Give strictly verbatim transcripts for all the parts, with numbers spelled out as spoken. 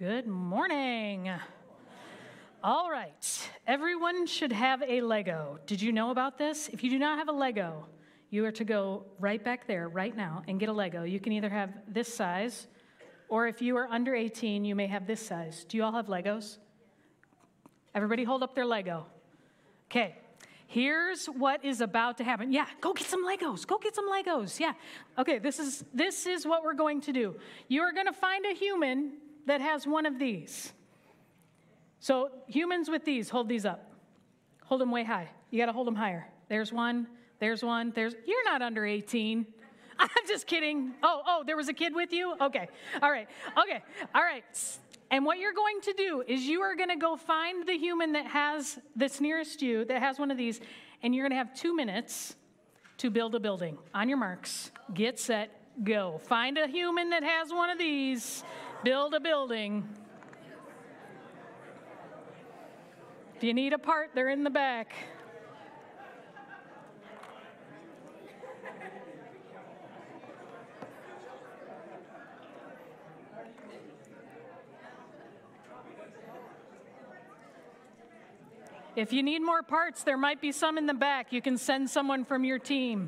Good morning. All right, everyone should have a Lego. Did you know about this? If you do not have a Lego, you are to go right back there right now and get a Lego. You can either have this size, or if you are under eighteen, you may have this size. Do you all have Legos? Everybody hold up their Lego. Okay, here's what is about to happen. Yeah, go get some Legos. Go get some Legos. Yeah. Okay, this is this is what we're going to do. You are going to find a human that has one of these. So humans with these, hold these up. Hold them way high. You got to hold them higher. There's one. There's one. There's. You're not under eighteen. I'm just kidding. Oh, oh, there was a kid with you? Okay. All right. Okay. All right. And what you're going to do is you are going to go find the human that has, that's nearest you, that has one of these, and you're going to have two minutes to build a building. On your marks, get set, go. Find a human that has one of these, build a building. If you need a part, they're in the back. If you need more parts, there might be some in the back. You can send someone from your team.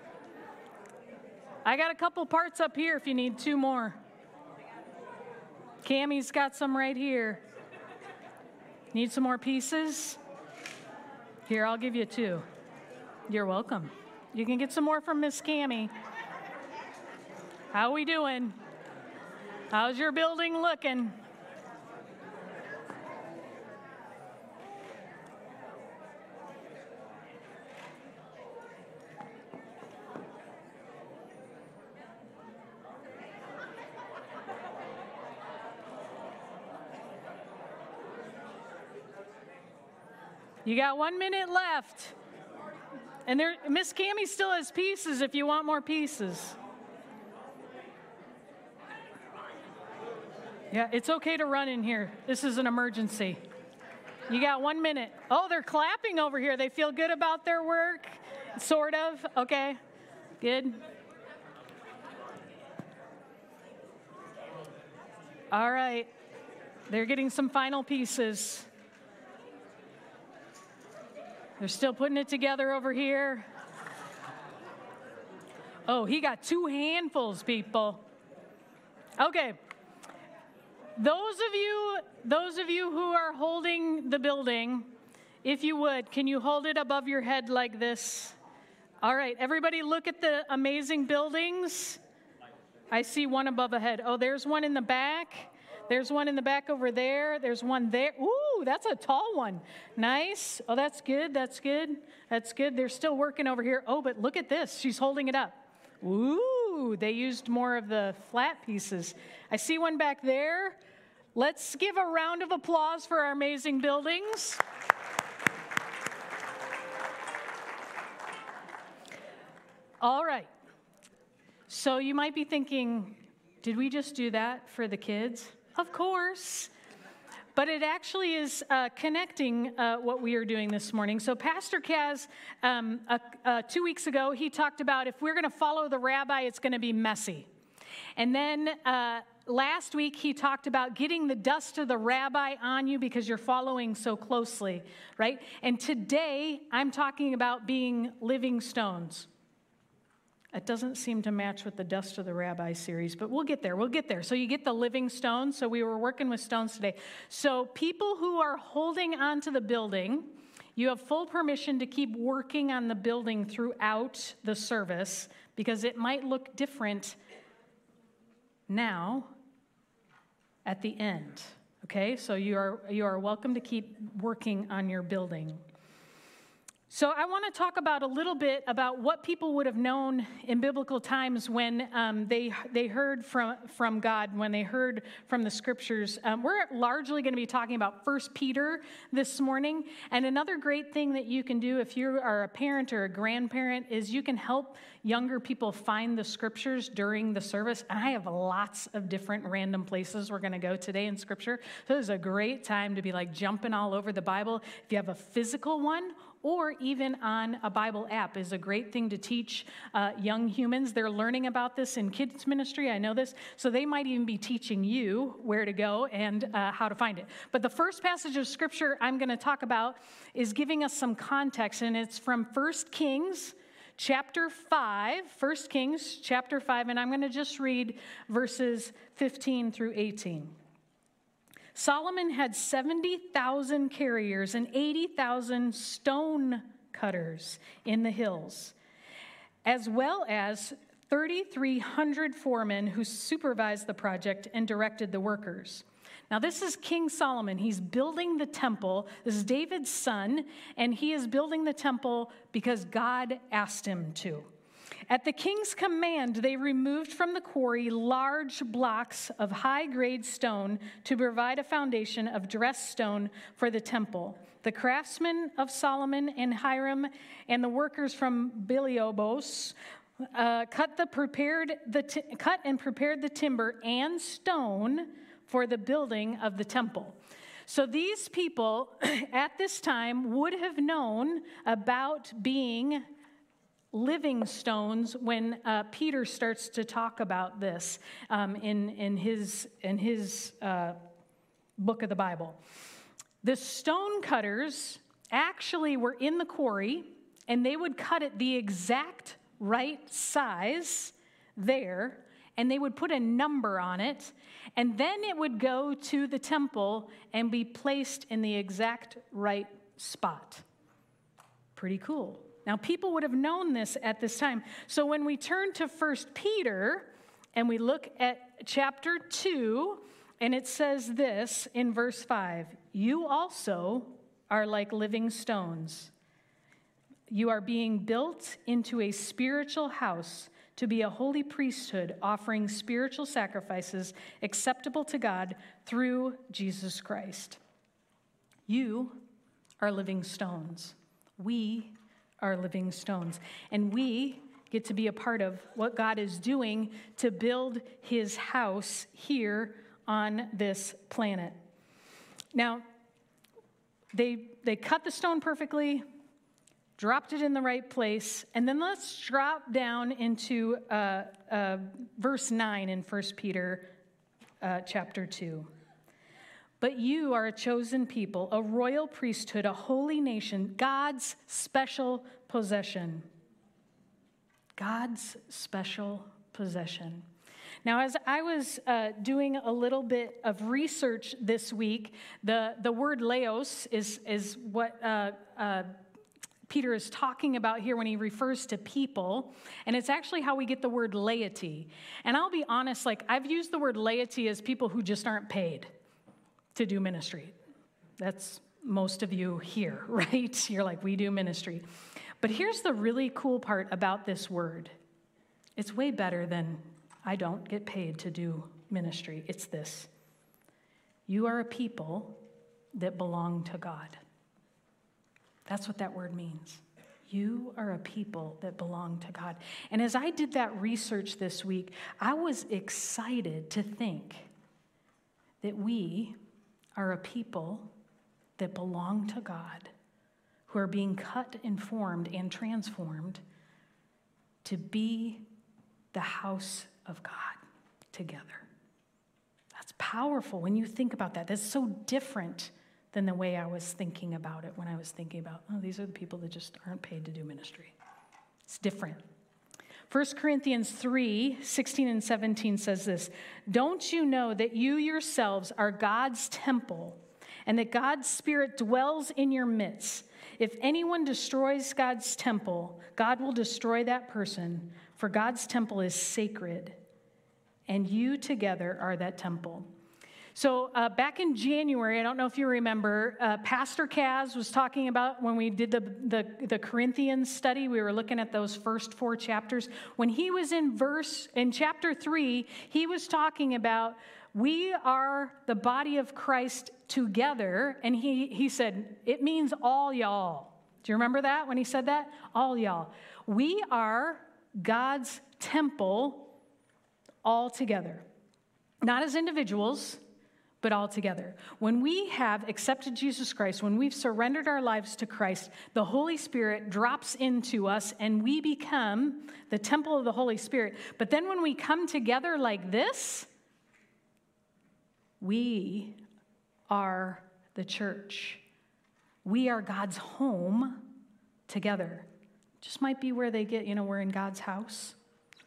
I got a couple parts up here if you need two more. Cammie's got some right here. Need some more pieces? Here, I'll give you two. You're welcome. You can get some more from Miss Cammie. How we doing? How's your building looking? You got one minute left. And there, Miss Cammie still has pieces if you want more pieces. Yeah, it's okay to run in here. This is an emergency. You got one minute. Oh, they're clapping over here. They feel good about their work? Sort of. Okay, good. All right. They're getting some final pieces. They're still putting it together over here. Oh, he got two handfuls, people. Okay. Those of you, those of you who are holding the building, if you would, can you hold it above your head like this? All right, everybody look at the amazing buildings. I see one above a head. Oh, there's one in the back. There's one in the back over there. There's one there. Ooh, that's a tall one. Nice. Oh, that's good. That's good. That's good. They're still working over here. Oh, but look at this. She's holding it up. Ooh, they used more of the flat pieces. I see one back there. Let's give a round of applause for our amazing buildings. All right. So you might be thinking, did we just do that for the kids? Of course. But it actually is uh, connecting uh, what we are doing this morning. So Pastor Kaz, um, uh, uh, two weeks ago, he talked about if we're going to follow the rabbi, it's going to be messy. And then uh, last week, he talked about getting the dust of the rabbi on you because you're following so closely, right? And today, I'm talking about being living stones. It doesn't seem to match with the Dust of the Rabbi series, but we'll get there. We'll get there. So you get the living stones. So we were working with stones today. So people who are holding on to the building, you have full permission to keep working on the building throughout the service because it might look different now at the end. Okay? So you are you are welcome to keep working on your building. So I want to talk about a little bit about what people would have known in biblical times when um, they they heard from, from God, when they heard from the scriptures. Um, we're largely going to be talking about First Peter this morning. And another great thing that you can do if you are a parent or a grandparent is you can help younger people find the scriptures during the service. And I have lots of different random places we're going to go today in scripture. So this is a great time to be like jumping all over the Bible. If you have a physical one or even on a Bible app is a great thing to teach uh, young humans. They're learning about this in kids ministry. I know this. So they might even be teaching you where to go and uh, how to find it. But the first passage of Scripture I'm going to talk about is giving us some context, and it's from First Kings chapter five, First Kings chapter five, and I'm going to just read verses fifteen through eighteen. Solomon had seventy thousand carriers and eighty thousand stone cutters in the hills, as well as thirty-three hundred foremen who supervised the project and directed the workers. Now, this is King Solomon. He's building the temple. This is David's son, and he is building the temple because God asked him to. At the king's command, they removed from the quarry large blocks of high-grade stone to provide a foundation of dressed stone for the temple. The craftsmen of Solomon and Hiram and the workers from Biliobos uh, cut the prepared the t- cut and prepared the timber and stone for the building of the temple. So these people at this time would have known about being living stones when uh, Peter starts to talk about this um, in, in his, in his uh, book of the Bible. The stone cutters actually were in the quarry, and they would cut it the exact right size there, and they would put a number on it, and then it would go to the temple and be placed in the exact right spot. Pretty cool. Now, people would have known this at this time. So when we turn to First Peter and we look at chapter two, and it says this in verse five, "You also are like living stones. You are being built into a spiritual house to be a holy priesthood, offering spiritual sacrifices acceptable to God through Jesus Christ." You are living stones. We are living stones. And we get to be a part of what God is doing to build his house here on this planet. Now, they, they cut the stone perfectly, dropped it in the right place, and then let's drop down into uh, uh, verse nine in First Peter uh, chapter two. "But you are a chosen people, a royal priesthood, a holy nation, God's special possession." God's special possession. Now, as I was uh, doing a little bit of research this week, the, the word laos is, is what uh, uh, Peter is talking about here when he refers to people, and it's actually how we get the word laity. And I'll be honest, like I've used the word laity as people who just aren't paid to do ministry. That's most of you here, right? You're like, we do ministry. But here's the really cool part about this word. It's way better than I don't get paid to do ministry. It's this: you are a people that belong to God. That's what that word means. You are a people that belong to God. And as I did that research this week, I was excited to think that we are a people that belong to God, who are being cut and formed and transformed to be the house of God together. That's powerful when you think about that. That's so different than the way I was thinking about it when I was thinking about, oh, these are the people that just aren't paid to do ministry. It's different. First Corinthians three, sixteen and seventeen says this: "Don't you know that you yourselves are God's temple and that God's Spirit dwells in your midst? If anyone destroys God's temple, God will destroy that person, for God's temple is sacred, and you together are that temple." So uh, back in January, I don't know if you remember, uh, Pastor Kaz was talking about when we did the, the, the Corinthians study, we were looking at those first four chapters. When he was in verse, in chapter three, he was talking about we are the body of Christ together, and he, he said, it means all y'all. Do you remember that when he said that? All y'all. We are God's temple all together. Not as individuals, but all together. When we have accepted Jesus Christ, when we've surrendered our lives to Christ, the Holy Spirit drops into us and we become the temple of the Holy Spirit. But then when we come together like this, we are the church. We are God's home together. Just might be where they get, you know, we're in God's house.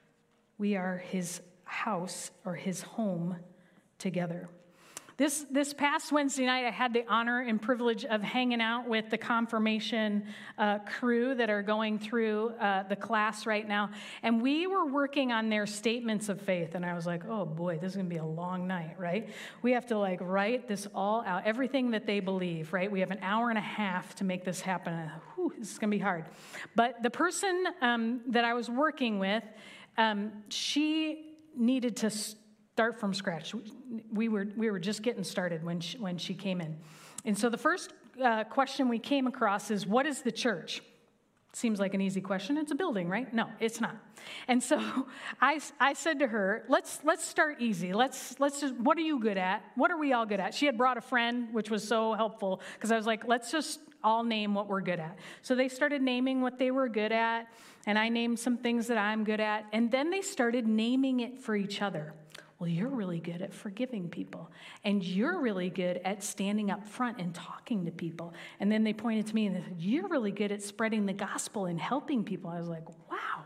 We are his house or his home together. This, this past Wednesday night, I had the honor and privilege of hanging out with the confirmation uh, crew that are going through uh, the class right now. And we were working on their statements of faith. And I was like, oh boy, this is going to be a long night, right? We have to like write this all out, everything that they believe, right? We have an hour and a half to make this happen. And, whew, this is going to be hard. But the person um, that I was working with, um, she needed to start from scratch. We were we were just getting started when she, when she came in. And so the first uh, question we came across is, what is the church? Seems like an easy question. It's a building, right? No, it's not. And so I, I said to her, let's let's start easy. Let's let's just, what are you good at? What are we all good at? She had brought a friend, which was so helpful, because I was like, let's just all name what we're good at. So they started naming what they were good at, and I named some things that I'm good at, and then they started naming it for each other. Well, you're really good at forgiving people, and you're really good at standing up front and talking to people. And then they pointed to me and they said, you're really good at spreading the gospel and helping people. I was like, wow.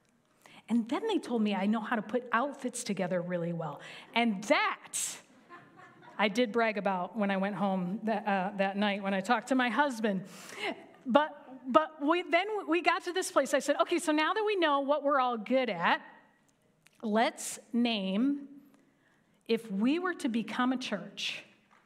And then they told me I know how to put outfits together really well. And that I did brag about when I went home that, uh, that night when I talked to my husband. But, but we, then we got to this place. I said, okay, so now that we know what we're all good at, let's name, if we were to become a church,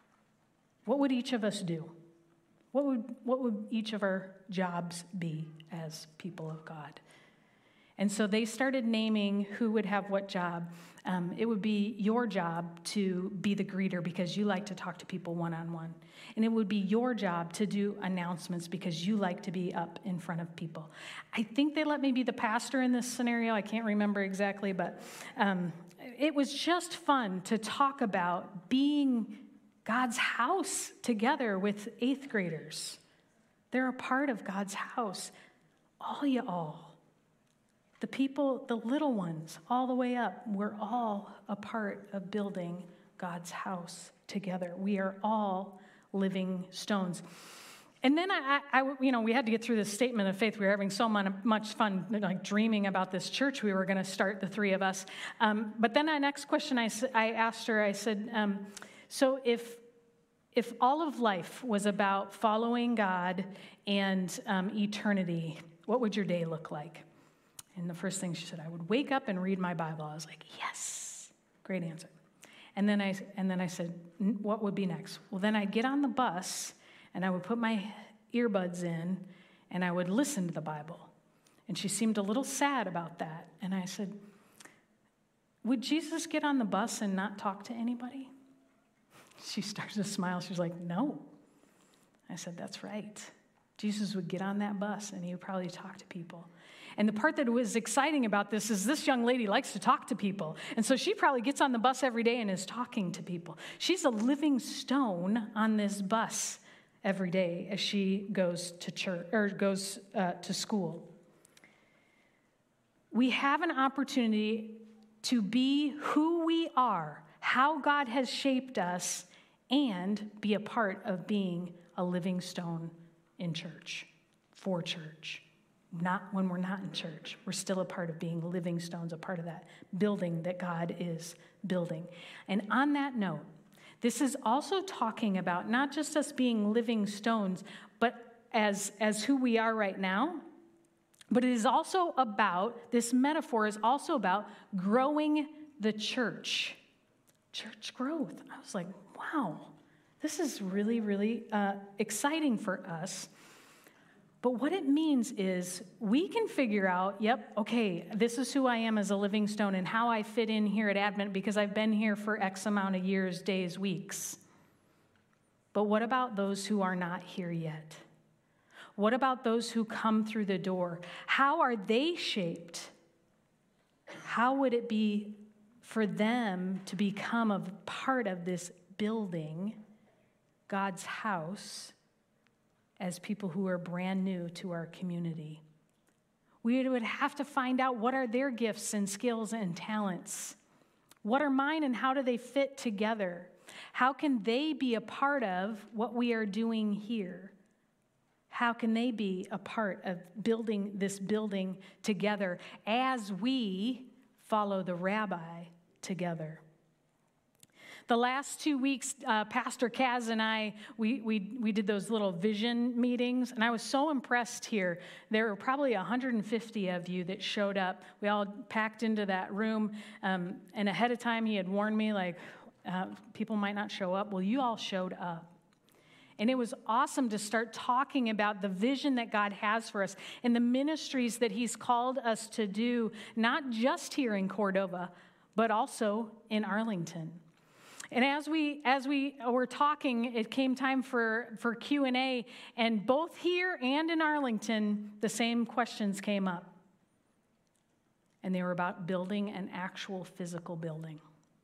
what would each of us do? What would, what would each of our jobs be as people of God? And so they started naming who would have what job. Um, it would be your job to be the greeter because you like to talk to people one-on-one. And it would be your job to do announcements because you like to be up in front of people. I think they let me be the pastor in this scenario. I can't remember exactly, but um, it was just fun to talk about being God's house together with eighth graders. They're a part of God's house. All you all. The people, the little ones, all the way up, we're all a part of building God's house together. We are all living stones. And then I, I, you know, we had to get through this statement of faith. We were having so much fun, like dreaming about this church we were going to start, the three of us. Um, but then the next question I, I asked her, I said, um, so if if all of life was about following God and um, eternity, what would your day look like? And the first thing she said, I would wake up and read my Bible. I was like, yes, great answer. And then I and then I said, what would be next? Well, then I'd get on the bus and I would put my earbuds in and I would listen to the Bible. And she seemed a little sad about that. And I said, would Jesus get on the bus and not talk to anybody? She started to smile. She was like, no. I said, that's right. Jesus would get on that bus and he would probably talk to people. And the part that was exciting about this is this young lady likes to talk to people. And so she probably gets on the bus every day and is talking to people. She's a living stone on this bus every day as she goes to church or goes uh, to school. We have an opportunity to be who we are, how God has shaped us, and be a part of being a living stone in church, for church. Not when we're not in church. We're still a part of being living stones, a part of that building that God is building. And on that note, this is also talking about not just us being living stones, but as, as who we are right now, but it is also about, this metaphor is also about growing the church. Church growth. I was like, wow, this is really, really uh, exciting for us. But what it means is we can figure out, yep, okay, this is who I am as a living stone and how I fit in here at Advent because I've been here for X amount of years, days, weeks. But what about those who are not here yet? What about those who come through the door? How are they shaped? How would it be for them to become a part of this building God's house as people who are brand new to our community. We would have to find out what are their gifts and skills and talents. What are mine and how do they fit together? How can they be a part of what we are doing here? How can they be a part of building this building together as we follow the rabbi together? The last two weeks, uh, Pastor Kaz and I, we, we, we did those little vision meetings, and I was so impressed here. There were probably one hundred fifty of you that showed up. We all packed into that room, um, and ahead of time, he had warned me, like, uh, people might not show up. Well, you all showed up. And it was awesome to start talking about the vision that God has for us and the ministries that he's called us to do, not just here in Cordova, but also in Arlington. And as we as we were talking, it came time for, for Q and A, and both here and in Arlington, the same questions came up. And they were about building an actual physical building.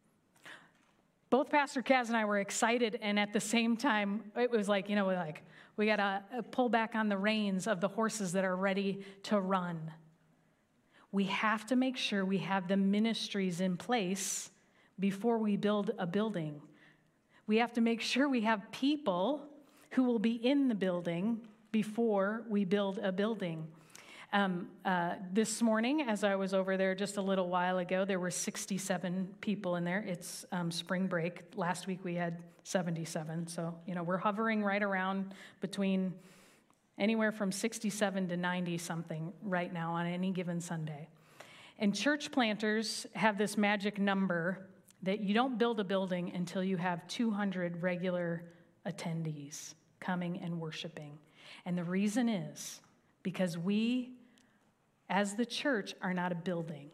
Both Pastor Kaz and I were excited, and at the same time, it was like, you know, like, we got to pull back on the reins of the horses that are ready to run. We have to make sure we have the ministries in place before we build a building. We have to make sure we have people who will be in the building before we build a building. Um, uh, this morning, as I was over there just a little while ago, there were sixty-seven people in there. It's um, spring break. Last week we had seventy-seven. So, you know, we're hovering right around between anywhere from sixty-seven to ninety something right now on any given Sunday. And church planters have this magic number that you don't build a building until you have two hundred regular attendees coming and worshiping. And the reason is because we, as the church, are not a building.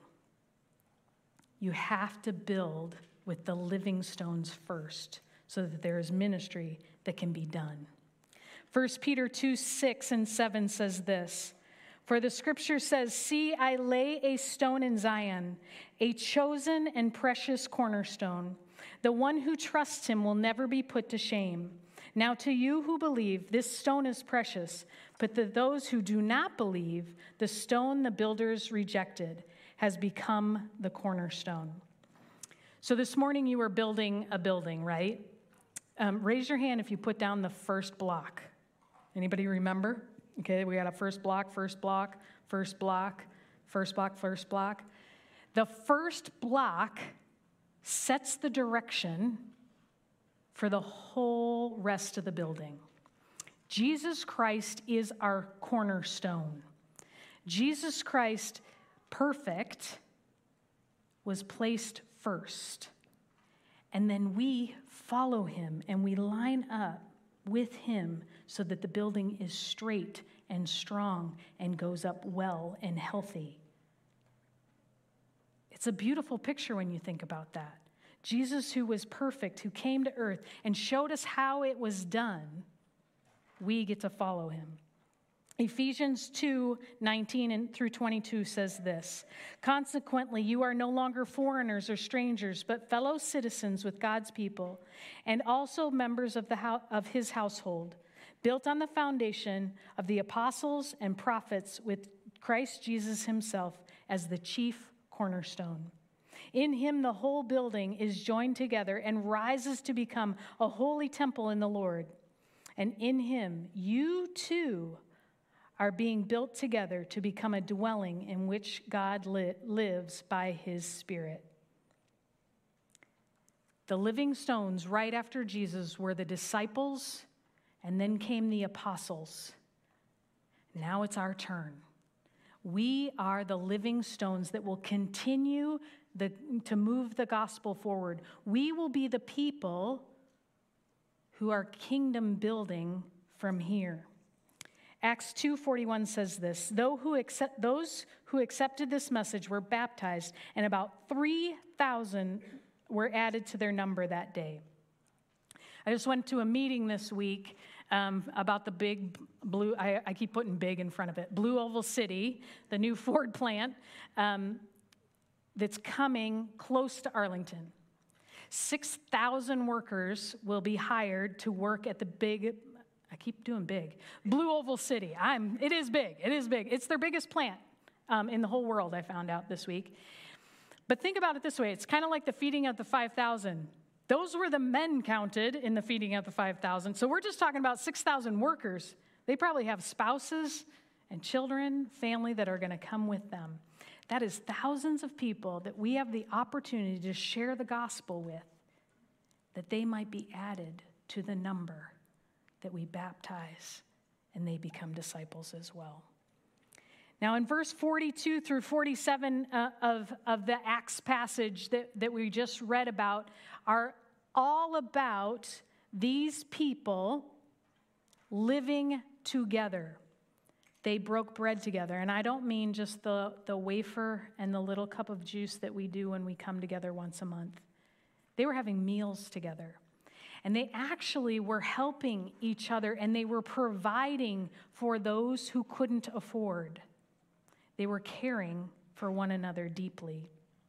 You have to build with the living stones first so that there is ministry that can be done. First Peter two, six and seven says this, "For the scripture says, 'See, I lay a stone in Zion, a chosen and precious cornerstone. The one who trusts him will never be put to shame. Now to you who believe, this stone is precious, but to those who do not believe, the stone the builders rejected has become the cornerstone.'" So this morning you were building a building, right? Um, raise your hand if you put down the first block. Anybody remember? Okay, we got a first block, first block, first block, first block, first block. The first block sets the direction for the whole rest of the building. Jesus Christ is our cornerstone. Jesus Christ, perfect, was placed first. And then we follow him and we line up with him so that the building is straight and strong and goes up well and healthy. It's a beautiful picture when you think about that. Jesus, who was perfect, who came to earth and showed us how it was done, we get to follow him. Ephesians two, nineteen and through twenty-two says this, "Consequently, you are no longer foreigners or strangers, but fellow citizens with God's people, and also members of the ho- of his household, built on the foundation of the apostles and prophets, with Christ Jesus himself as the chief cornerstone. In him the whole building is joined together and rises to become a holy temple in the Lord. And in him you too are being built together to become a dwelling in which God li- lives by his Spirit." The living stones right after Jesus were the disciples, and then came the apostles. Now it's our turn. We are the living stones that will continue the, to move the gospel forward. We will be the people who are kingdom building from here. Acts two forty-one says this, Though who accept, those who accepted this message were baptized, and about three thousand were added to their number that day. I just went to a meeting this week um, about the big blue, I, I keep putting big in front of it, Blue Oval City, the new Ford plant um, that's coming close to Arlington. six thousand workers will be hired to work at the big, I keep doing big, Blue Oval City. I'm, it is big, it is big. It's their biggest plant um, in the whole world, I found out this week. But think about it this way. It's kind of like the feeding of the five thousand. Those were the men counted in the feeding of the five thousand. So we're just talking about six thousand workers. They probably have spouses and children, family that are going to come with them. That is thousands of people that we have the opportunity to share the gospel with, that they might be added to the number that we baptize and they become disciples as well. Now, in verse forty-two through forty-seven uh, of, of the Acts passage that, that we just read about are all about these people living together. They broke bread together. And I don't mean just the, the wafer and the little cup of juice that we do when we come together once a month. They were having meals together. And they actually were helping each other, and they were providing for those who couldn't afford. They were caring for one another deeply.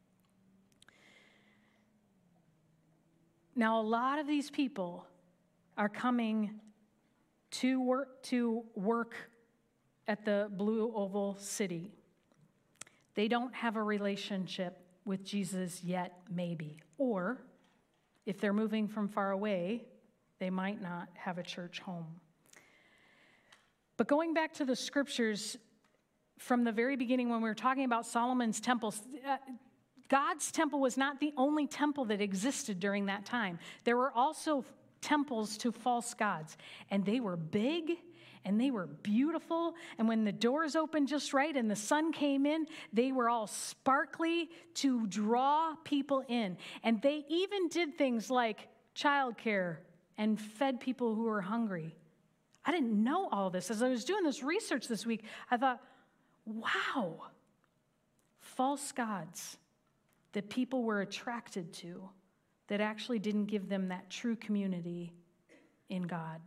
Now, a lot of these people are coming to work, to work at the Blue Oval City. They don't have a relationship with Jesus yet, maybe. Or, if they're moving from far away, they might not have a church home. But going back to the scriptures, from the very beginning when we were talking about Solomon's temple, uh, God's temple was not the only temple that existed during that time. There were also temples to false gods, and they were big, and they were beautiful, and when the doors opened just right and the sun came in, they were all sparkly to draw people in. And they even did things like childcare and fed people who were hungry. I didn't know all this. As I was doing this research this week, I thought, wow, false gods that people were attracted to that actually didn't give them that true community in God.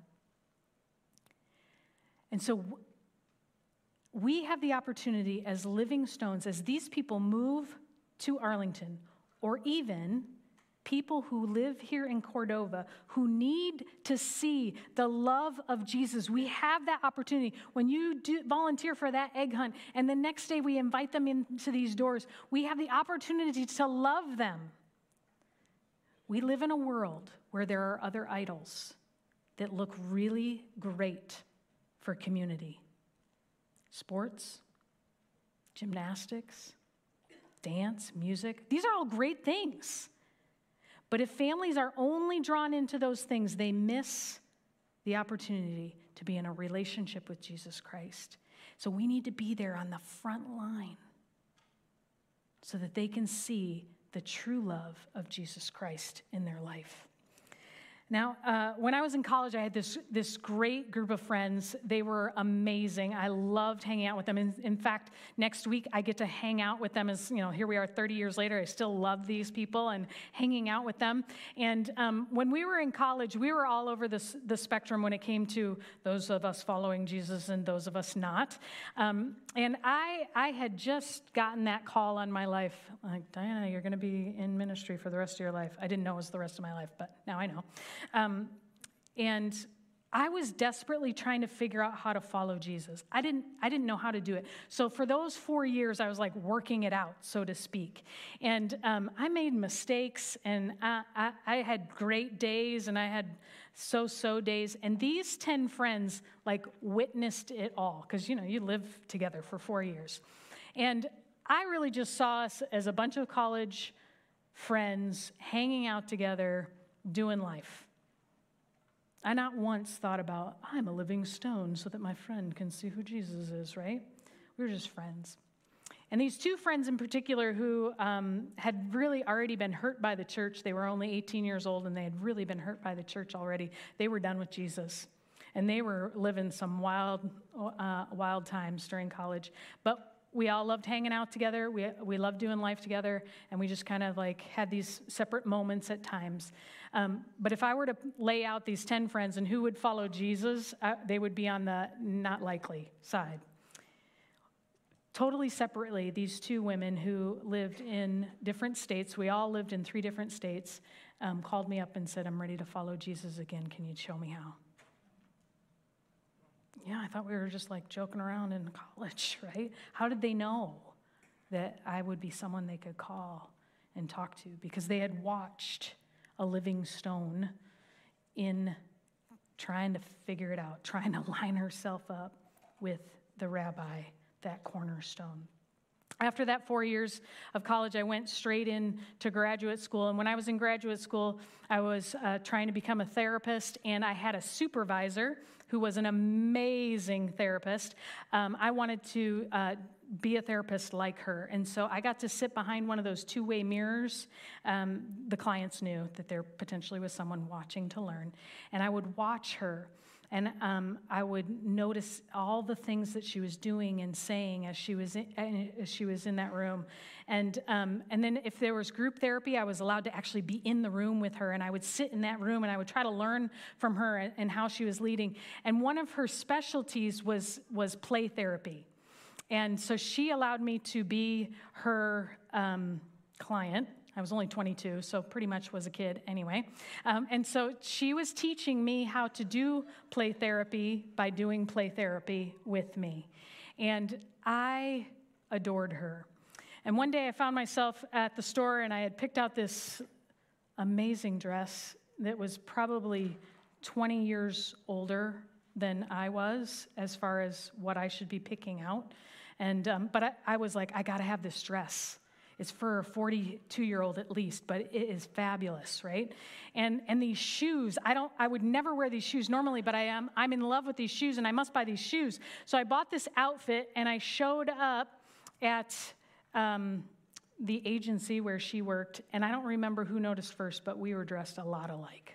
And so we have the opportunity as living stones, as these people move to Arlington, or even people who live here in Cordova who need to see the love of Jesus. We have that opportunity. When you do volunteer for that egg hunt, and the next day we invite them into these doors, we have the opportunity to love them. We live in a world where there are other idols that look really great for community. Sports, gymnastics, dance, music. These are all great things. But if families are only drawn into those things, they miss the opportunity to be in a relationship with Jesus Christ. So we need to be there on the front line so that they can see the true love of Jesus Christ in their life. Now, uh, when I was in college, I had this, this great group of friends. They were amazing. I loved hanging out with them. In, in fact, next week, I get to hang out with them as, you know, here we are thirty years later. I still love these people and hanging out with them. And um, when we were in college, we were all over this, the spectrum when it came to those of us following Jesus and those of us not. Um, and I, I had just gotten that call on my life, like, Diana, you're going to be in ministry for the rest of your life. I didn't know it was the rest of my life, but now I know. Um, and I was desperately trying to figure out how to follow Jesus. I didn't, I didn't know how to do it. So for those four years, I was like working it out, so to speak. And um, I made mistakes, and I, I, I had great days, and I had so-so days. And these ten friends like witnessed it all, because, you know, you live together for four years. And I really just saw us as a bunch of college friends hanging out together, doing life. I not once thought about, I'm a living stone so that my friend can see who Jesus is, right? We were just friends. And these two friends in particular who um, had really already been hurt by the church, they were only eighteen years old, and they had really been hurt by the church already. They were done with Jesus. And they were living some wild, uh, wild times during college. But we all loved hanging out together. We we loved doing life together, and we just kind of like had these separate moments at times. Um, but if I were to lay out these ten friends and who would follow Jesus, uh, they would be on the not likely side. Totally separately, these two women who lived in different states, we all lived in three different states. um, called me up and said, I'm ready to follow Jesus again. Can you show me how? Yeah, I thought we were just like joking around in college, right? How did they know that I would be someone they could call and talk to? Because they had watched a living stone in trying to figure it out, trying to line herself up with the rabbi, that cornerstone. After that four years of college, I went straight into graduate school. And when I was in graduate school, I was uh, trying to become a therapist, and I had a supervisor who was an amazing therapist. Um, I wanted to uh, be a therapist like her. And so I got to sit behind one of those two-way mirrors. Um, the clients knew that there potentially was someone watching to learn. And I would watch her. And um, I would notice all the things that she was doing and saying as she was in, as she was in that room. And um, and then if there was group therapy, I was allowed to actually be in the room with her. And I would sit in that room and I would try to learn from her and, and how she was leading. And one of her specialties was was play therapy. And so she allowed me to be her um, client. I was only twenty-two, so pretty much was a kid anyway. Um, and so she was teaching me how to do play therapy by doing play therapy with me. And I adored her. And one day I found myself at the store, and I had picked out this amazing dress that was probably twenty years older than I was as far as what I should be picking out. And um, but I, I was like, I got to have this dress. It's for a forty-two-year-old at least, but it is fabulous, right? And and these shoes, I don't, I would never wear these shoes normally, but I am, I'm in love with these shoes, and I must buy these shoes. So I bought this outfit, and I showed up at um, the agency where she worked, and I don't remember who noticed first, but we were dressed a lot alike.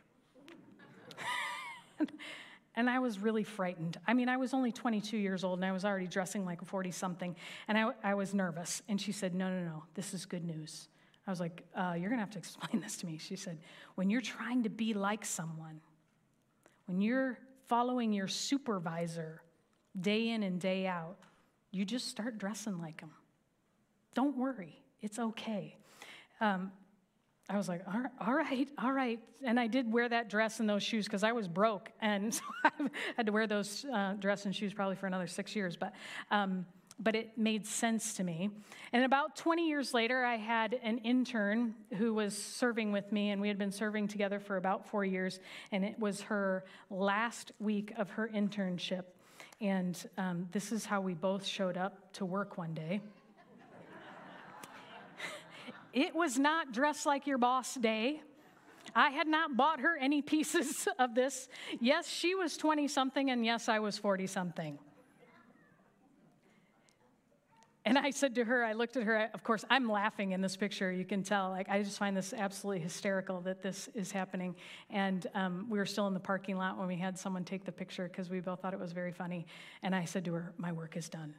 And I was really frightened. I mean, I was only twenty-two years old, and I was already dressing like a forty-something, and I, I was nervous. And she said, no, no, no, this is good news. I was like, uh, you're going to have to explain this to me. She said, when you're trying to be like someone, when you're following your supervisor day in and day out, you just start dressing like them. Don't worry. It's okay. Um, I was like, all right, all right. And I did wear that dress and those shoes because I was broke. And so I had to wear those uh, dress and shoes probably for another six years. But um, but it made sense to me. And about twenty years later, I had an intern who was serving with me. And we had been serving together for about four years. And it was her last week of her internship. And um, this is how we both showed up to work one day. It was not dress like your boss day. I had not bought her any pieces of this. Yes, she was twenty-something, and yes, I was forty-something. And I said to her, I looked at her, of course, I'm laughing in this picture, you can tell. Like, I just find this absolutely hysterical that this is happening. And um, we were still in the parking lot when we had someone take the picture because we both thought it was very funny. And I said to her, my work is done.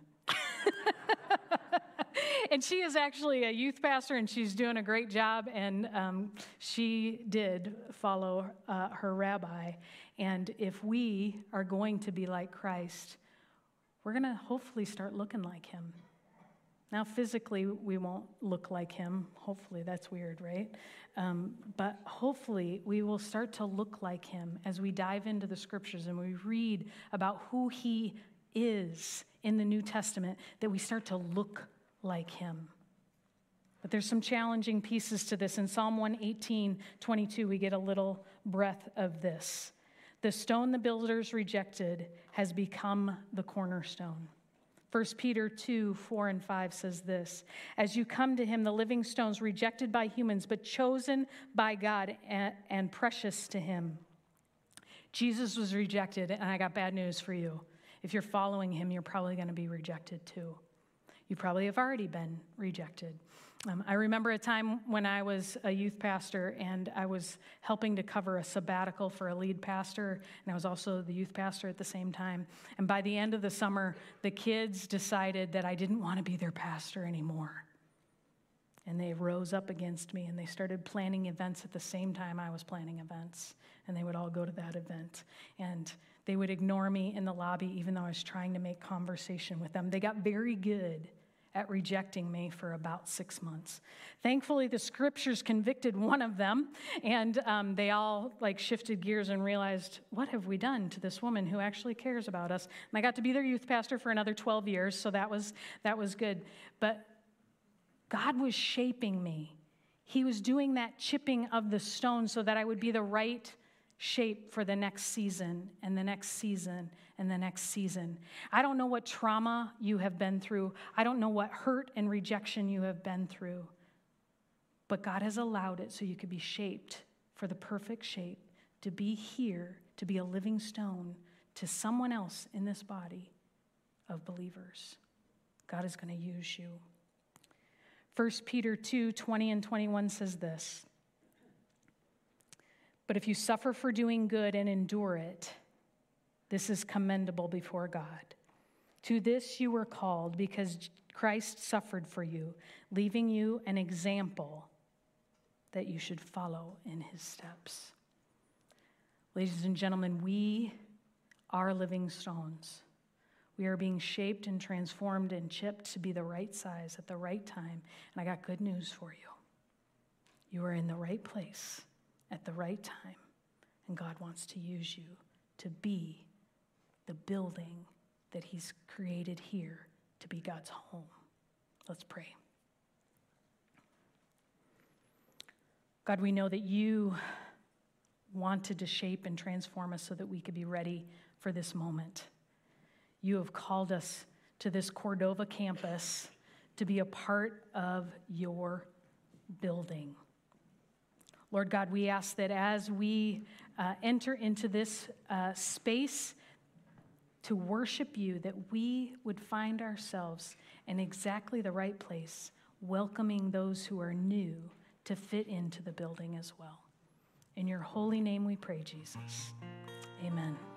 And she is actually a youth pastor, and she's doing a great job, and um, she did follow uh, her rabbi. And if we are going to be like Christ, we're going to hopefully start looking like him. Now, physically, we won't look like him. Hopefully, that's weird, right? Um, but hopefully, we will start to look like him as we dive into the scriptures and we read about who he is in the New Testament, that we start to look like him. But there's some challenging pieces to this. In Psalm one eighteen, twenty-two, we get a little breath of this. The stone the builders rejected has become the cornerstone. First Peter two, four and five says this, as you come to him, the living stones rejected by humans, but chosen by God and, and precious to him. Jesus was rejected, and I got bad news for you. If you're following him, you're probably going to be rejected too. You probably have already been rejected. Um, I remember a time when I was a youth pastor and I was helping to cover a sabbatical for a lead pastor, and I was also the youth pastor at the same time. And by the end of the summer, the kids decided that I didn't want to be their pastor anymore. And they rose up against me, and they started planning events at the same time I was planning events. And they would all go to that event. And they would ignore me in the lobby even though I was trying to make conversation with them. They got very good at rejecting me for about six months. Thankfully, the scriptures convicted one of them, and um, they all like shifted gears and realized, what have we done to this woman who actually cares about us? And I got to be their youth pastor for another twelve years, so that was that was good. But God was shaping me. He was doing that chipping of the stone so that I would be the right shape for the next season and the next season and the next season. I don't know what trauma you have been through. I don't know what hurt and rejection you have been through. But God has allowed it so you could be shaped for the perfect shape, to be here, to be a living stone to someone else in this body of believers. God is going to use you. First Peter two, twenty and twenty-one says this, but if you suffer for doing good and endure it, this is commendable before God. To this you were called because Christ suffered for you, leaving you an example that you should follow in his steps. Ladies and gentlemen, we are living stones. We are being shaped and transformed and chipped to be the right size at the right time. And I got good news for you. You are in the right place at the right time. And God wants to use you to be the building that he's created here to be God's home. Let's pray. God, we know that you wanted to shape and transform us so that we could be ready for this moment. You have called us to this Cordova campus to be a part of your building. Lord God, we ask that as we uh, enter into this uh, space to worship you, that we would find ourselves in exactly the right place, welcoming those who are new to fit into the building as well. In your holy name we pray, Jesus. Amen.